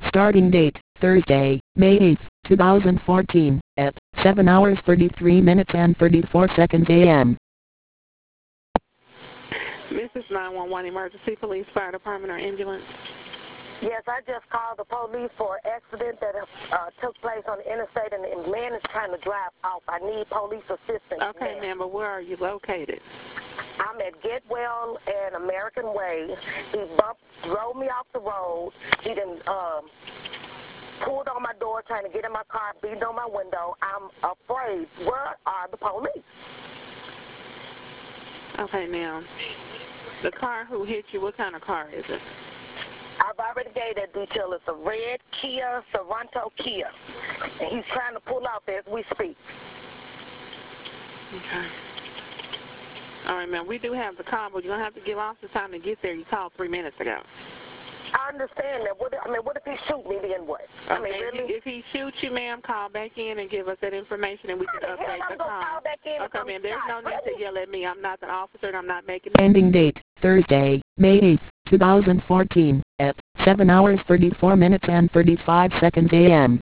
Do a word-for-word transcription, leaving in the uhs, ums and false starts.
Starting date, Thursday, May eighth, two thousand fourteen, at seven hours thirty-three minutes and thirty-four seconds a m This is nine one one Emergency Police, Fire Department, or ambulance. Yes, I just called the police for an accident that uh, took place on the interstate, and the man is trying to drive off. I need police assistance. Okay, ma'am, but where are you located? I'm at Getwell and American Way. He bumped, drove me off the road. He done um, pulled on my door, trying to get in my car, beating on my window. I'm afraid. Where are the police? Okay, now, the car who hit you, what kind of car is it? I've already gave that detail. It's a red Kia, Sorento Kia. And he's trying to pull off as we speak. Okay. All right, ma'am, we do have the car, but you're going to have to give officer time to get there. You called three minutes ago. I understand that. What, I mean, what if he shoot me, then what? Okay, I mean, really? if he shoots you, ma'am, call back in and give us that information, and we can How the hell update I'm the gonna call. call back in if Okay, I'm ma'am, there's no shot? need to Really? yell at me. I'm not the officer, and I'm not making... Ending date, Thursday, May eighth, two thousand fourteen, at seven hours thirty-four minutes and thirty-five seconds a m